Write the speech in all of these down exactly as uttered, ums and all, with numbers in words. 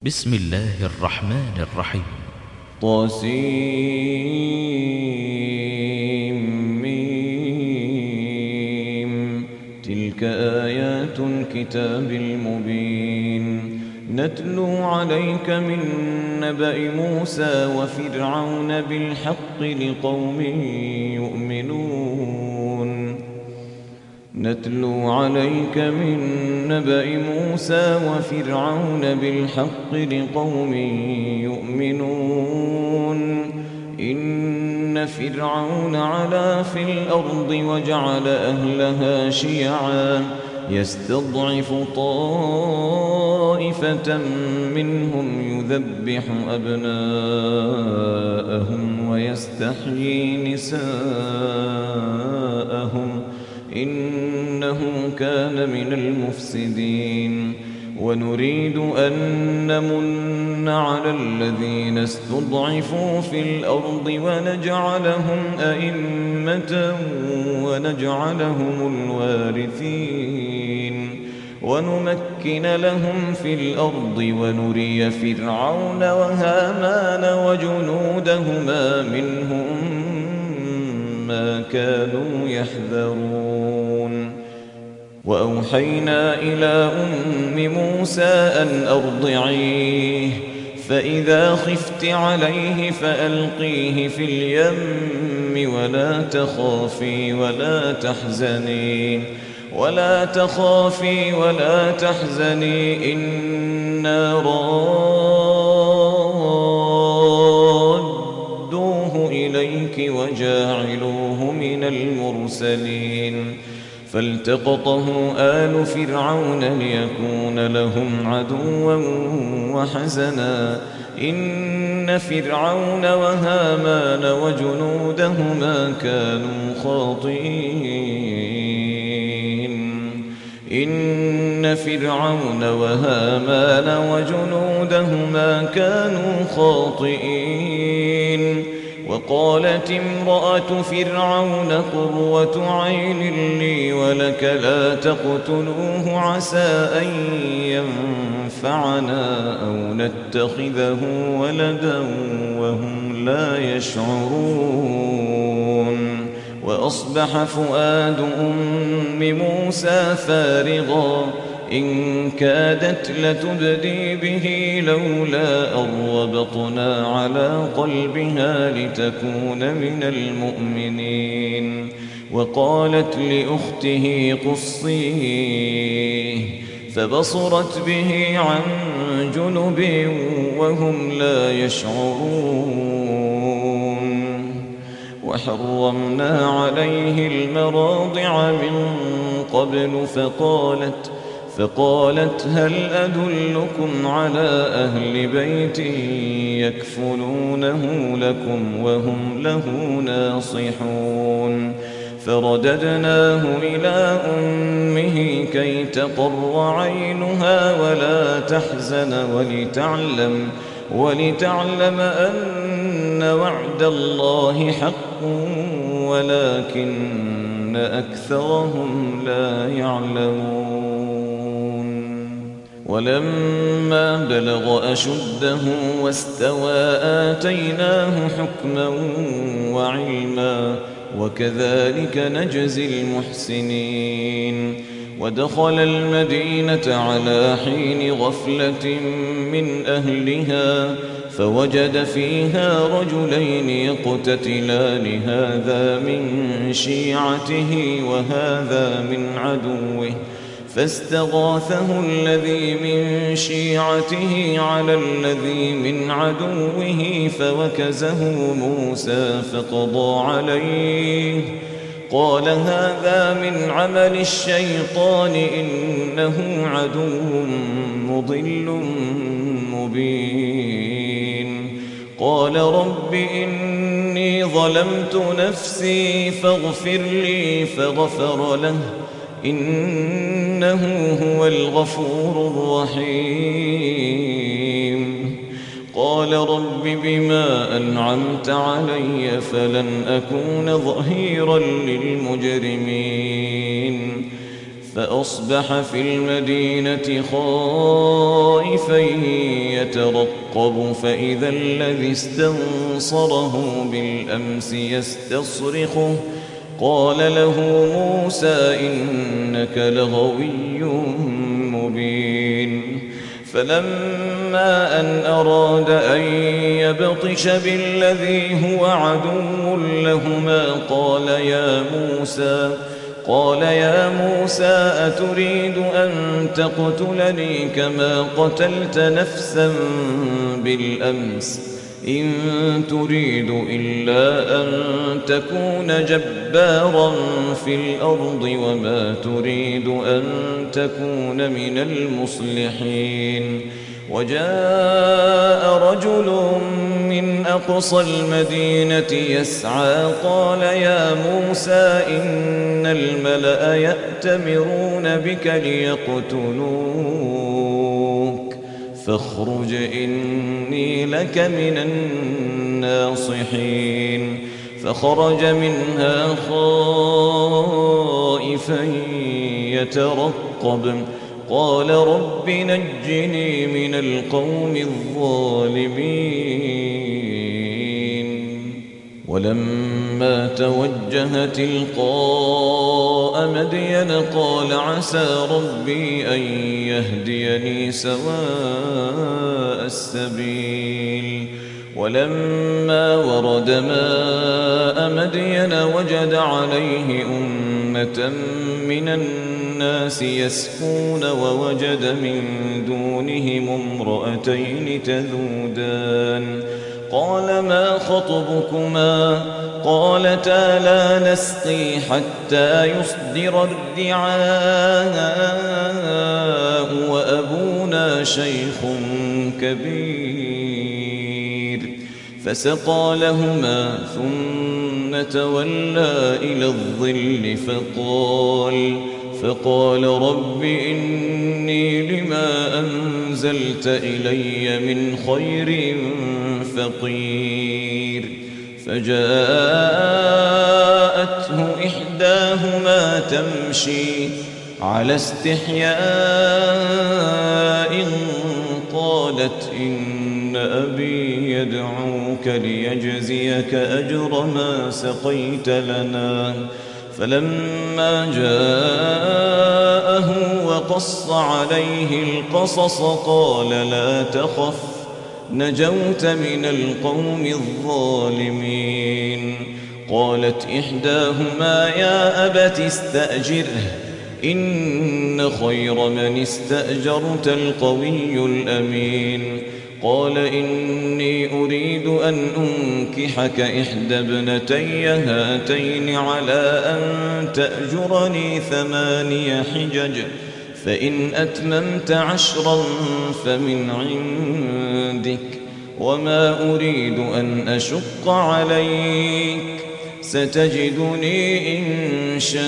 بسم الله الرحمن الرحيم. طاسيم. تلك آيات الكتاب المبين نتلو عليك من نبأ موسى وفرعون بالحق لقوم يؤمنون نتلو عليك من نبأ موسى وفرعون بالحق لقوم يؤمنون إن فرعون علا في الأرض وجعل أهلها شيعا يستضعف طائفة منهم يذبح أبناءهم ويستحيي نساءهم إنه كان من المفسدين ونريد أن نمن على الذين استضعفوا في الأرض ونجعلهم أئمة ونجعلهم الوارثين ونمكن لهم في الأرض ونري فرعون وهامان وجنودهما منهم ما كانوا يحذرون وأوحينا إلى أم موسى أن أرضعيه فإذا خفت عليه فألقيه في اليم ولا تخافي ولا تحزني ولا تخافي ولا تحزني إنا رادوه إليك وجاعلوه من المرسلين فالتقطه آل فرعون ليكون لهم عدوا وحزنا إن فرعون وهامان وجنودهما كانوا خاطئين إن فرعون وهامان وجنودهما كانوا خاطئين وقالت امرأة فرعون قرة عين لي ولك لا تقتلوه عسى أن ينفعنا أو نتخذه ولدا وهم لا يشعرون وأصبح فؤاد أم موسى فارغا إن كادت لتبدي به لولا أن ربطنا على قلبها لتكون من المؤمنين وقالت لأخته قصيه فبصرت به عن جنب وهم لا يشعرون وحرمنا عليه المراضع من قبل فقالت فقالت هل أدلكم على أهل بيت يكفلونه لكم وهم له ناصحون فرددناه إلى أمه كي تقر عينها ولا تحزن ولتعلم ولتعلم أن وعد الله حق ولكن أكثرهم لا يعلمون ولما بلغ أشده واستوى آتيناه حكما وعلما وكذلك نجزي المحسنين ودخل المدينة على حين غفلة من أهلها فوجد فيها رجلين يقتتلان هذا من شيعته وهذا من عدوه فاستغاثه الذي من شيعته على الذي من عدوه فوكزه موسى فقضى عليه قال هذا من عمل الشيطان إنه عدو مضل مبين قال رب إني ظلمت نفسي فاغفر لي فغفر له إنه هو الغفور الرحيم قال رب بما أنعمت علي فلن أكون ظهيرا للمجرمين فأصبح في المدينة خائفا يترقب فإذا الذي استنصره بالأمس يستصرخه قال له موسى إنك لغوي مبين. فلما أن أراد أن يبطش بالذي هو عدو لهما قال يا موسى قال يا موسى أتريد أن تقتلني كما قتلت نفسا بالأمس إن تريد إلا أن تكون جبارا في الأرض وما تريد أن تكون من المصلحين. وجاء رجل من أقصى المدينة يسعى قال يا موسى إن الملأ يأتمرون بك ليقتلوك فاخرج إني لك من الناصحين. فخرج منها خائفا يترقب قال رب نجني من القوم الظالمين. ولما توجه تلقاء مدين قال عسى ربي أن يهديني سواء السبيل. ولما ورد ماء مدين وجد عليه أمة من الناس يسقون ووجد من دونهم امرأتين تذودان قال ما خطبكما قالتا لا نسقي حتى يصدر الرعاء وأبونا شيخ كبير. فسقى لهما ثم تولى إلى الظل فقال فقال رب إني لما أنزلت إلي من خير فقير. فجاءته إحداهما تمشي على استحياء قالت إن أبي يدعوك ليجزيك أجر ما سقيت لنا. فلما جاءه وقص عليه القصص قال لا تخف نجوت من القوم الظالمين. قالت إحداهما يا أبت استأجره إن خير من استأجرت القوي الأمين. قال إني أريد أن أنكحك إحدى ابنتي هاتين على أن تأجرني ثماني حجج فإن أتممت عشرا فمن عندك وما أريد أن أشق عليك ستجدني إن شاء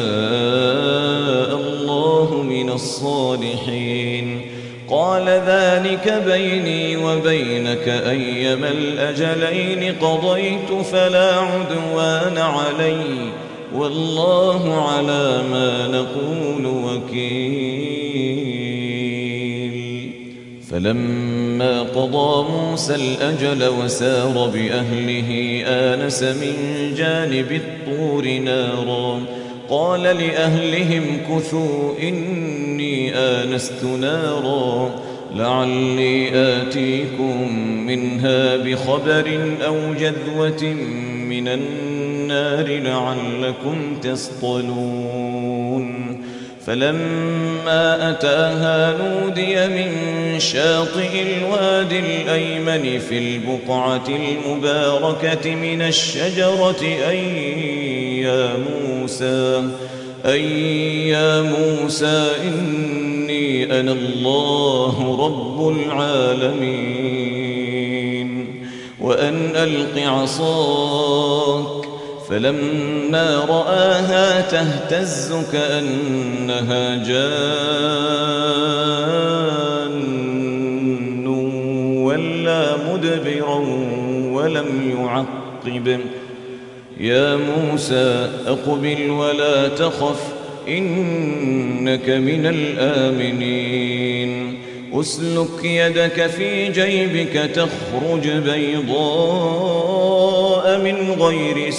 الله من الصالحين. قال ذلك بيني وبينك أيما الأجلين قضيت فلا عدوان علي والله على ما نقول وكيل. فلما قضى موسى الأجل وسار بأهله آنس من جانب الطور نارا قال لأهلهم كثوا إني آنست نارا لعلي آتيكم منها بخبر أو جذوة من النار لعلكم تصطلون. فلما أتاها نودي من شاطئ الوادي الأيمن في البقعة المباركة من الشجرة أي يا موسى أي يا موسى إني أنا الله رب العالمين وأن ألق عصاك. فلما رآها تهتز كأنها جان ولا مدبرا ولم يعقب. يا موسى أقبل ولا تخف إنك من الآمنين أسلك يدك في جيبك تخرج بيضاء من غير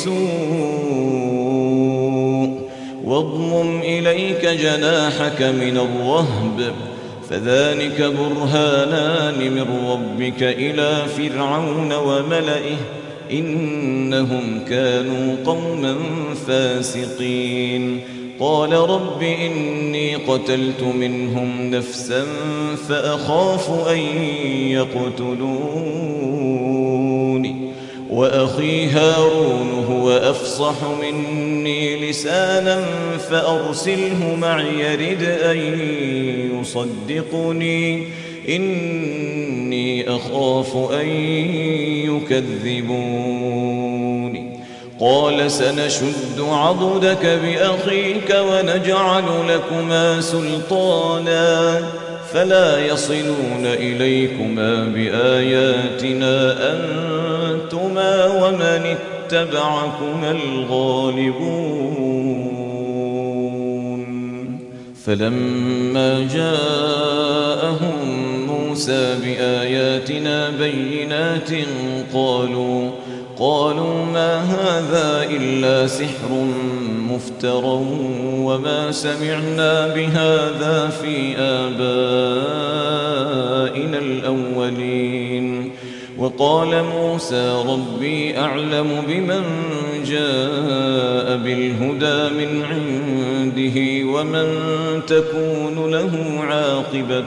سوء واضمم إليك جناحك من الرهب فذلك برهانان من ربك إلى فرعون وملئه إنهم كانوا قوما فاسقين قال رب إني قتلت منهم نفسا فأخاف أن يقتلون وأخي هارون هو أفصح مني لسانا فأرسله معي يرد أن يصدقني إني أخاف أن يكذبون قال سنشد عضدك بأخيك ونجعل لكما سلطانا فلا يصلون إليكما بآياتنا أنتما ومن اتبعكما الغالبون فلما جاءهم موسى بآياتنا بينات قالوا قالوا ما هذا إلا سحر مفترى وما سمعنا بهذا في آبائنا الأولين وقال موسى ربي أعلم بمن جاء بالهدى من عنده ومن تكون له عاقبة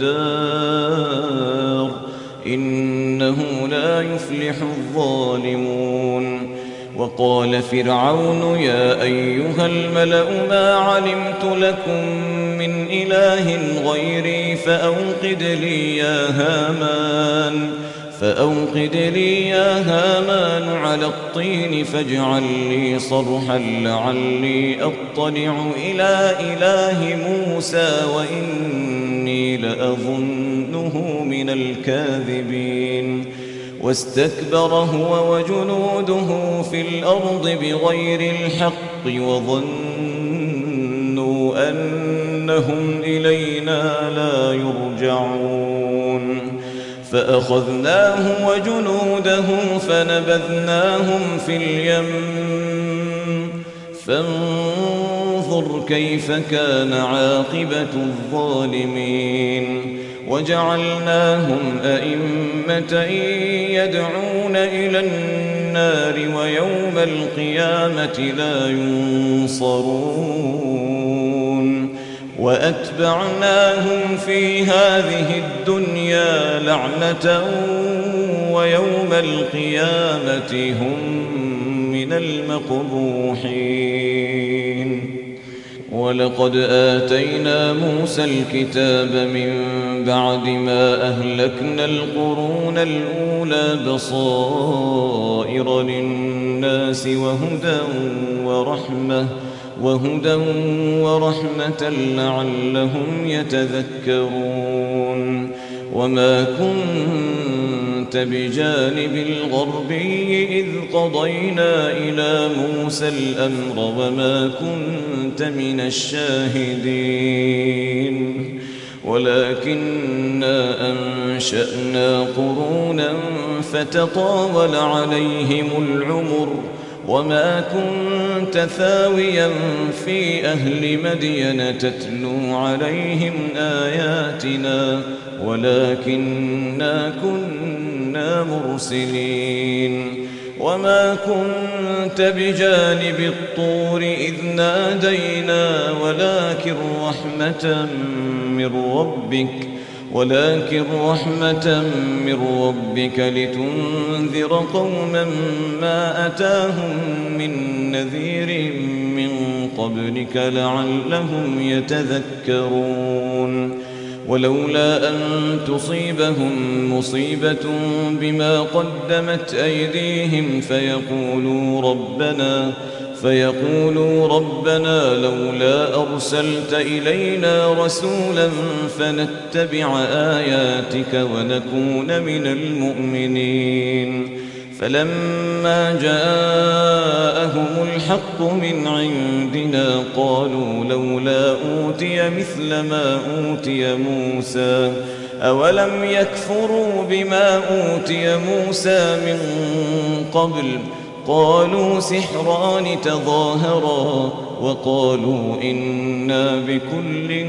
الدار إنه لا يفلح الظالمون وقال فرعون يا أيها الملأ ما علمت لكم من إله غيري فأوقد لي يا هامان فأوقد لي يا هامان على الطين فاجعل لي صرحا لعلي أطلع إلى إله موسى وإني لأظنه من الكاذبين واستكبر هو وجنوده في الأرض بغير الحق وظنوا أنهم إلينا لا يرجعون فأخذناه وجنوده فنبذناهم في اليم فانظر كيف كان عاقبة الظالمين وجعلناهم أئمة يدعون إلى النار ويوم القيامة لا ينصرون وأتبعناهم في هذه الدنيا لعنة ويوم القيامة هم من المقبوحين ولقد آتينا موسى الكتاب من بعد ما أهلكنا القرون الأولى بصائر للناس وهدى ورحمة وهدى ورحمة لعلهم يتذكرون وما كنت بجانب الغربي إذ قضينا إلى موسى الأمر وما كنت من الشاهدين ولكننا أنشأنا قرونا فتطاول عليهم العمر وما كنت ثاويا في أهل مدين تتلو عليهم آياتنا ولكننا كنا مرسلين وما كنت بجانب الطور إذ نادينا ولكن رحمة من ربك ولكن رحمة من ربك لتنذر قوما ما أتاهم من نذير من قبلك لعلهم يتذكرون ولولا أن تصيبهم مصيبة بما قدمت أيديهم فيقولوا ربنا فيقولوا ربنا لولا أرسلت إلينا رسولا فنتبع آياتك ونكون من المؤمنين فلما جاءهم الحق من عندنا قالوا لولا أوتي مثل ما أوتي موسى أولم يكفروا بما أوتي موسى من قبل قالوا سحران تظاهرا وقالوا إنا بكل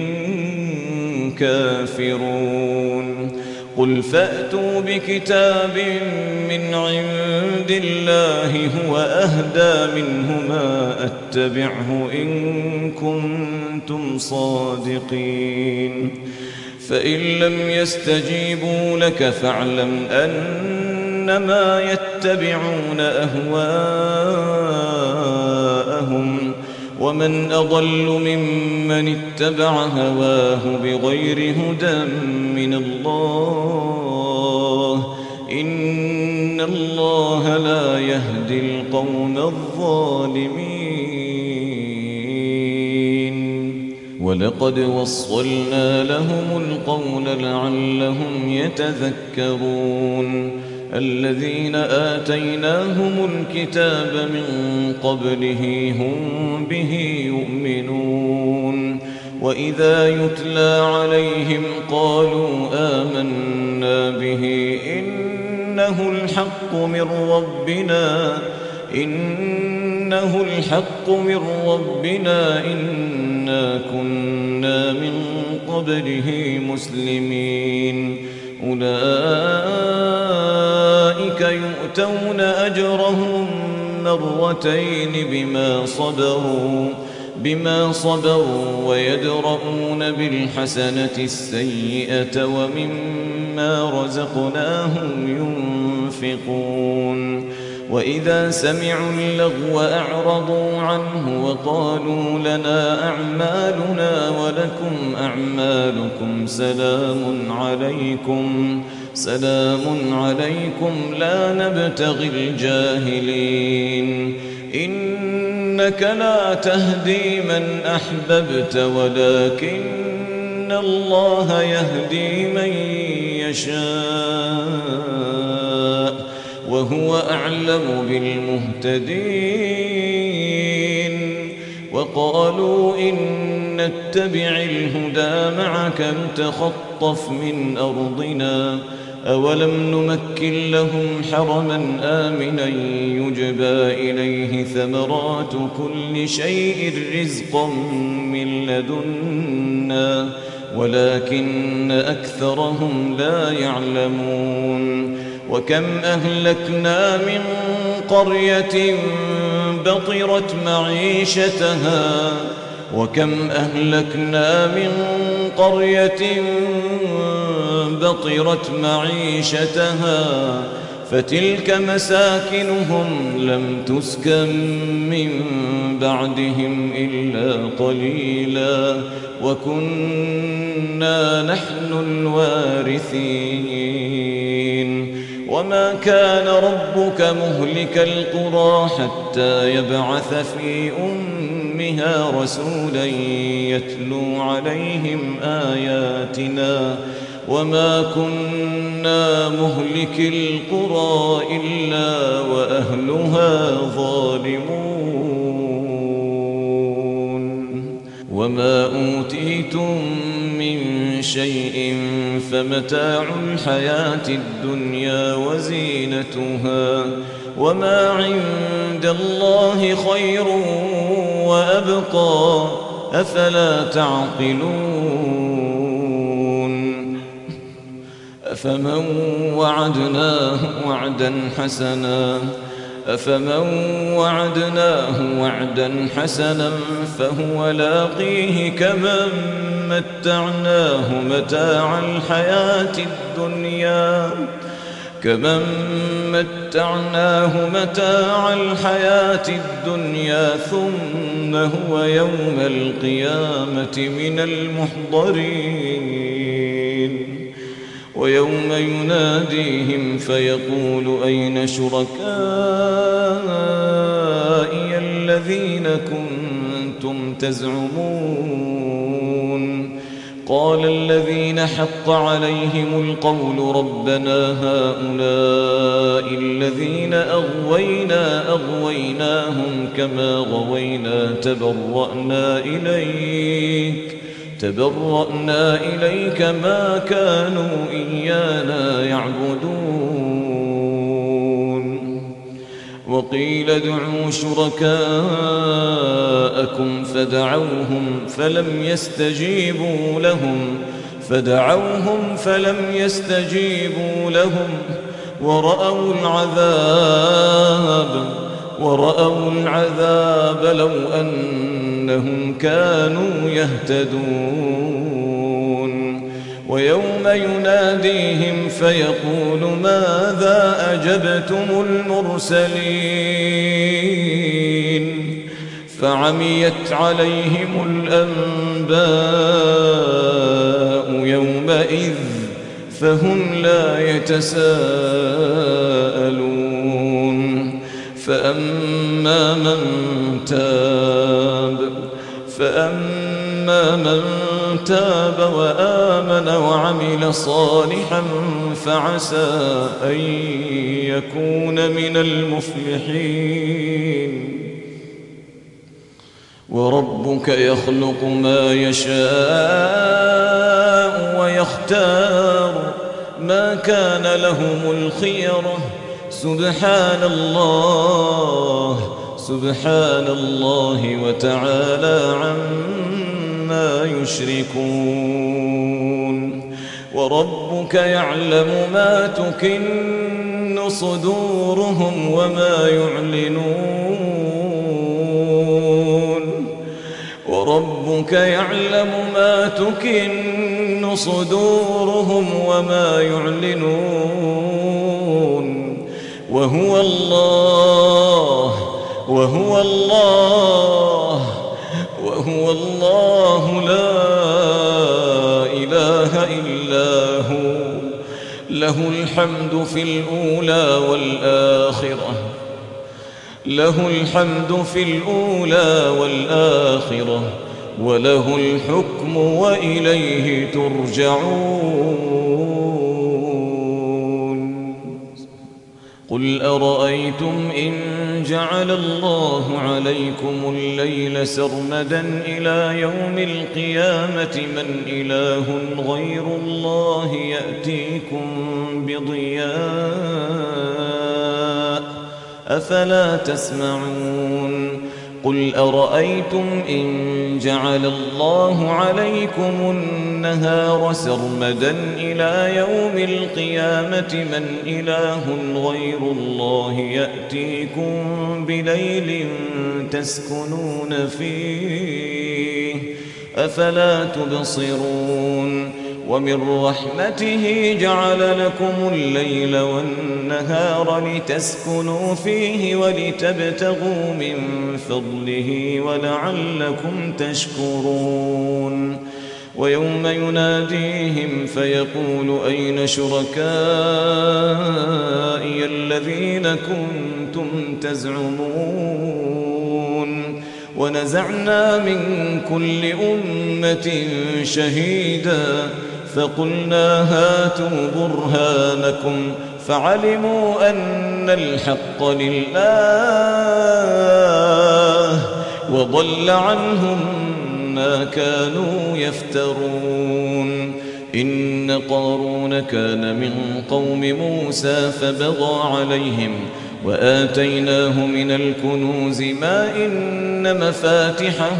كافرون قل فأتوا بكتاب من عند الله هو أهدى منهما أتبعه إن كنتم صادقين فإن لم يستجيبوا لك فاعلم أنما يتبعون أهواءهم ومن أضل ممن اتبع هواه بغير هدى من الله إن الله لا يهدي القوم الظالمين ولقد وصلنا لهم القول لعلهم يتذكرون الذين آتيناهم الكتاب من قبله هم به يؤمنون وإذا يتلى عليهم قالوا آمنا به إنه الحق من ربنا إنه الحق من ربنا إنا كنا من قبله مسلمين أولئك يؤتون أجرهم مرتين بما صبروا بما صبروا ويدرؤون بالحسنة السيئة ومما رزقناهم ينفقون وإذا سمعوا اللغو أعرضوا عنه وقالوا لنا أعمالنا ولكم أعمالكم سلام عليكم سلام عليكم لا نبتغي الجاهلين إنك لا تهدي من أحببت ولكن الله يهدي من يشاء وهو أعلم بالمهتدين وقالوا إن نتبع الهدى معك نتخطف من أرضنا أولم نمكن لهم حرما آمنا يجبى إليه ثمرات كل شيء رزقا من لدنا ولكن أكثرهم لا يعلمون وكم أهلكنا من قرية بطرت معيشتها وكم أهلكنا من قرية بطرت معيشتها فتلك مساكنهم لم تسكن من بعدهم إلا قليلا وكنا نحن الوارثين وما كان ربك مهلك القرى حتى يبعث في أمها رسولا يتلو عليهم آياتنا وما كنا مهلك القرى إلا وأهلها ظالمون وما أوتيتم من شيء فمتاع الحياة الدنيا وزينتها وما عند الله خير وأبقى أفلا تعقلون أفمن وعدناه وعدا حسنا أفمن وعدناه وعدا حسنا فهو لاقيه كمن متعناه متاع الحياة الدنيا كمن متعناه متاع الحياة الدنيا ثم هو يوم القيامة من المحضرين ويوم يناديهم فيقول أين شركائي الذين كنتم تزعمون قال الذين حق عليهم القول ربنا هؤلاء الذين أغوينا أغويناهم كما غوينا تبرأنا إليك تبرأنا إليك ما كانوا إيانا يعبدون وقيل ادعوا شركاءكم فدعوهم فلم يستجيبوا لهم فدعوهم فلم يستجيبوا لهم ورأوا العذاب ورأوا العذاب لو أنهم كانوا يهتدون ويوم يناديهم فيقول ماذا أجبتم المرسلين فعميت عليهم الأنباء يومئذ فهم لا يتساءلون فأما من تاب فأما من تاب وآمن وعمل صالحا فعسى أن يكون من المفلحين وربك يخلق ما يشاء ويختار ما كان لهم الخيرة سبحان الله سبحان الله وتعالى عما يشركون وربك يعلم ما تكن صدورهم وما يعلنون وربك يعلم ما تكن صدورهم وما يعلنون وهو الله وهو الله وهو الله لا إله إلا هو له الحمد في الأولى والآخرة له الحمد في الأولى والآخرة وله الحكم وإليه ترجعون قل أرأيتم إن جعل الله عليكم الليل سرمدا إلى يوم القيامة من إله غير الله يأتيكم بضياء أفلا تسمعون قل أرأيتم إن جعل الله عليكم النهار سرمدا إلى يوم القيامة من إله غير الله يأتيكم بليل تسكنون فيه أفلا تبصرون ومن رحمته جعل لكم الليل والنهار لتسكنوا فيه ولتبتغوا من فضله ولعلكم تشكرون ويوم يناديهم فيقول أين شركائي الذين كنتم تزعمون ونزعنا من كل أمة شهيدا فقلنا هاتوا برهانكم فعلموا أن الحق لله وضل عنهم ما كانوا يفترون إن قارون كان من قوم موسى فبغى عليهم وآتيناه من الكنوز ما إن مفاتحه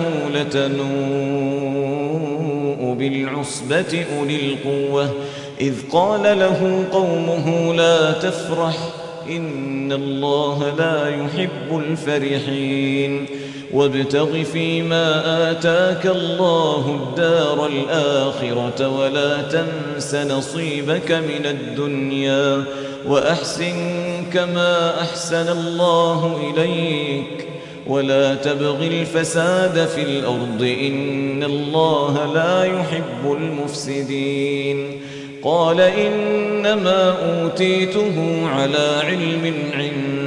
لتنوء بالعصبة أولي القوة إذ قال له قومه لا تفرح إن الله لا يحب الفرحين وابتغ فيما آتاك الله الدار الآخرة ولا تنس نصيبك من الدنيا وأحسن كما أحسن الله إليك ولا تبغ الفساد في الأرض إن الله لا يحب المفسدين قال إنما أوتيته على علم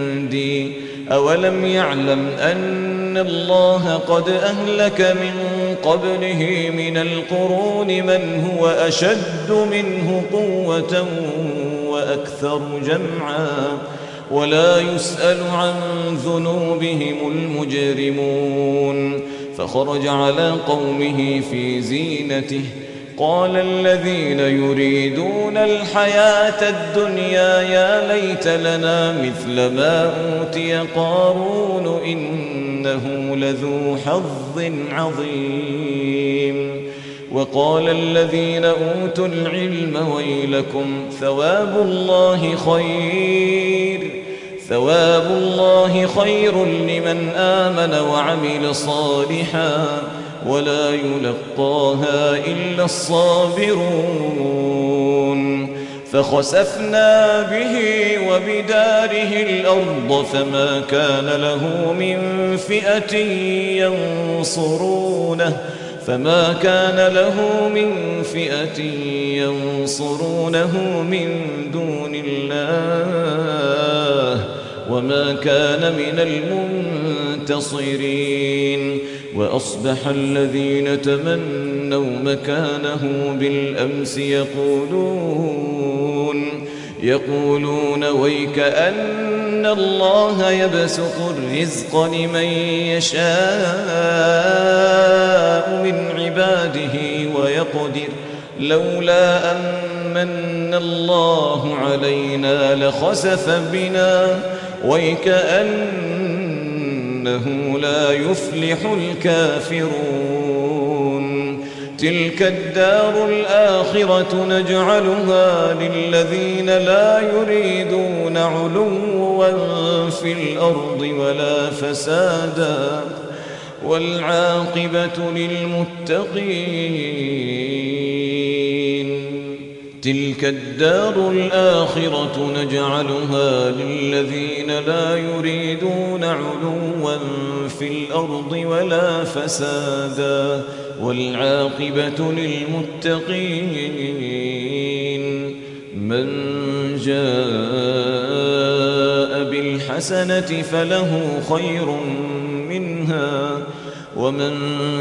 عندي أولم يعلم أن الله قد أهلك من قبله من القرون من هو أشد منه قوة وأكثر جمعا ولا يسأل عن ذنوبهم المجرمون. فخرج على قومه في زينته قال الذين يريدون الحياة الدنيا يا ليت لنا مثل ما أوتي قارون إنه لذو حظ عظيم. وقال الذين أوتوا العلم ويلكم ثواب الله خير ثواب الله خير لمن آمن وعمل صالحا ولا يلقاها إلا الصابرون. فخسفنا به وبداره الأرض فما كان له من فئة ينصرونه فما كان له من فئة ينصرونه من دون الله وما كان من المنتصرين. وأصبح الذين تمنوا مكانه بالأمس يقولون يقولون ويكأن الله يبسط الرزق لمن يشاء من عباده ويقدر لولا أن من الله علينا لخسف بنا ويكأنه لا يفلح الكافرون. تلك الدار الآخرة نجعلها للذين لا يريدون علوا في الأرض ولا فسادا والعاقبة للمتقين. تلك الدار الآخرة نجعلها للذين لا يريدون علوا في الأرض ولا فسادا والعاقبة للمتقين. من جاء بالحسنة فله خير منها ومن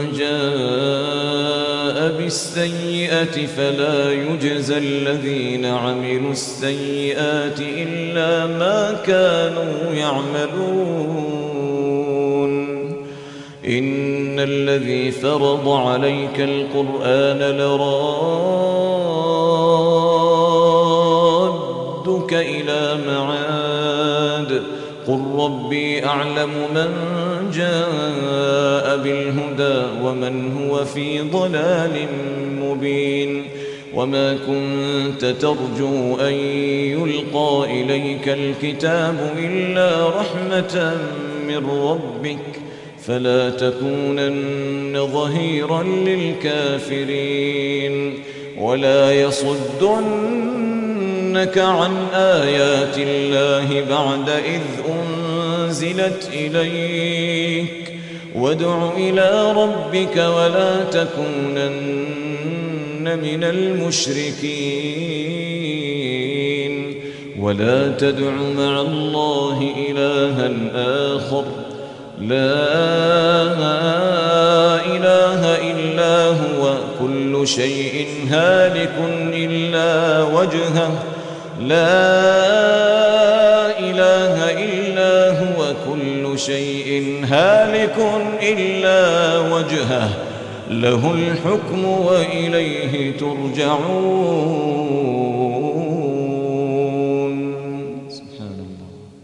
جاء بالسيئة فلا يجزى الذين عملوا السيئات إلا ما كانوا يعملون. إن الذي فرض عليك القرآن لرادك إلى معاد قل ربي أعلم من جاء بالهدى ومن هو في ضلال مبين. وما كنت ترجو أن يلقى إليك الكتاب إلا رحمة من ربك فلا تكونن ظهيرا للكافرين ولا يصدنك عن آيات الله بعد إذ أنزلت إليك وادع إلى ربك ولا تكونن من المشركين ولا تدع مع الله إلها آخر لا إله إلا هو كل شيء هالك إلا وجهه لا إله إلا هو كل شيء هالك إلا وجهه له الحكم وإليه ترجعون.